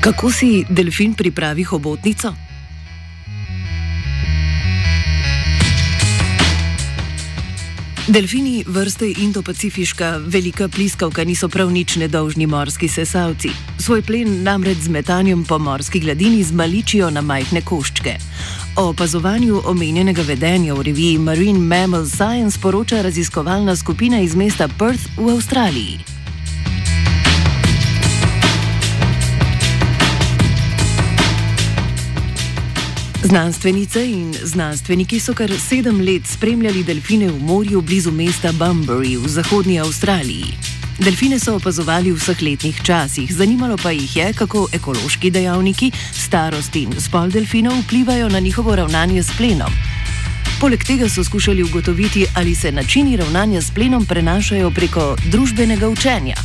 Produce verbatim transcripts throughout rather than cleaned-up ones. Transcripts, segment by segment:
Kako si delfin pripravi hobotnico? Delfini vrste Indo-Pacifiška velika pliskavka niso prav nič nedolžni morski sesalci. Svoj plen namreč z metanjem po morski gladini zmaličijo na majhne koščke. O opazovanju omenjenega vedenja v reviji Marine Mammal Science poroča raziskovalna skupina iz mesta Perth v Avstraliji. Znanstvenice in znanstveniki so kar sedem let spremljali delfine v morju blizu mesta Bunbury v zahodnji Avstraliji. Delfine so opazovali v vseh letnih časih, zanimalo pa jih je, kako ekološki dejavniki, starost in spol delfinov vplivajo na njihovo ravnanje s plenom. Poleg tega so skušali ugotoviti, ali se načini ravnanja s plenom prenašajo preko družbenega učenja.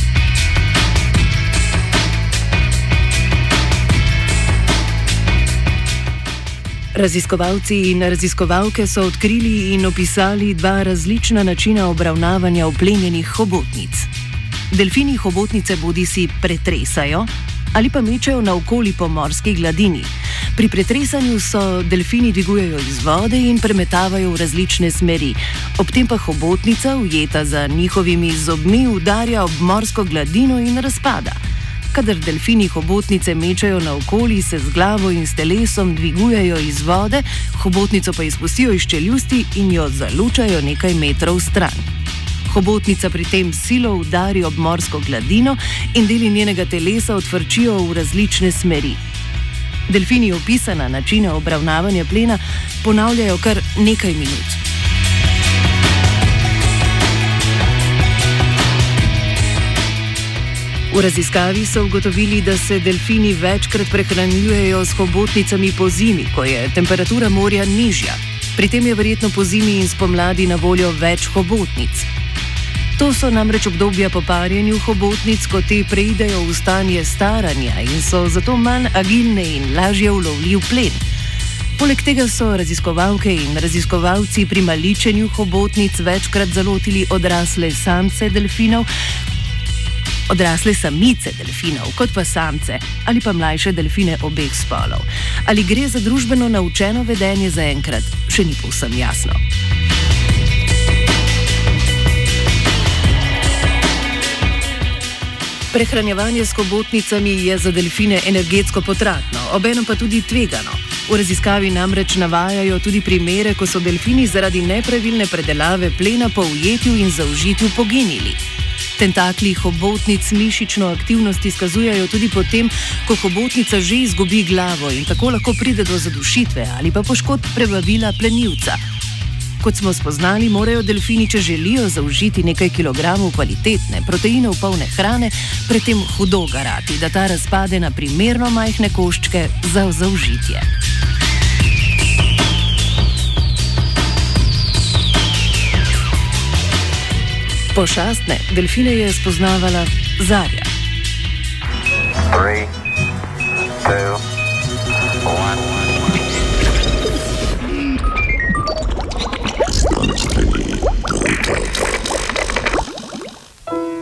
Raziskovalci in raziskovalke so odkrili in opisali dva različna načina obravnavanja oplenjenih hobotnic. Delfini hobotnice bodisi pretresajo ali pa mečejo naokoli po morski gladini. Pri pretresanju so delfini dvigujejo iz vode in premetavajo v različne smeri. Ob tem pa hobotnica, ujeta za njihovimi zobmi, udarja ob morsko gladino in razpada. Kadar delfini hobotnice mečejo naokoli, se z glavo in s telesom dvigujejo iz vode, hobotnico pa izpustijo iz čeljusti in jo zalučajo nekaj metrov stran. Hobotnica pri tem silo udari ob morsko gladino in deli njenega telesa odfrčijo v različne smeri. Delfini opisana načina obravnavanja plena ponavljajo kar nekaj minut. V raziskavi so ugotovili, da se delfini večkrat prehranjujejo s hobotnicami po zimi, ko je temperatura morja nižja. Pri tem je verjetno po zimi in spomladi na voljo več hobotnic. To so namreč obdobja po parjenju hobotnic, ko te preidejo v stanje staranja in so zato manj agilne in lažje ulovljiv plen. Poleg tega so raziskovalke in raziskovalci pri maličenju hobotnic večkrat zalotili odrasle samce delfinov, odrasle samice delfinov, kot pa samce ali pa mlajše delfine obeh spolov. Ali gre za družbeno naučeno vedenje, zaenkrat še ni povsem jasno. Prehranjevanje s hobotnicami je za delfine energetsko potratno, obenem pa tudi tvegano. V raziskavi namreč navajajo tudi primere, ko so delfini zaradi nepravilne predelave plena po ujetju in zaužitju poginili. Tentakli hobotnic mišično aktivnost izkazujejo tudi potem, ko hobotnica že izgubi glavo in tako lahko pride do zadušitve ali pa poškodb prebavila plenilca. Kot smo spoznali, morajo delfini, če želijo zaužiti nekaj kilogramov kvalitetne, proteinov polne hrane, predtem hudo garati, da ta razpade na primerno majhne koščke za zaužitje. Pošastne delfine je spoznavala Zarja. Three, two,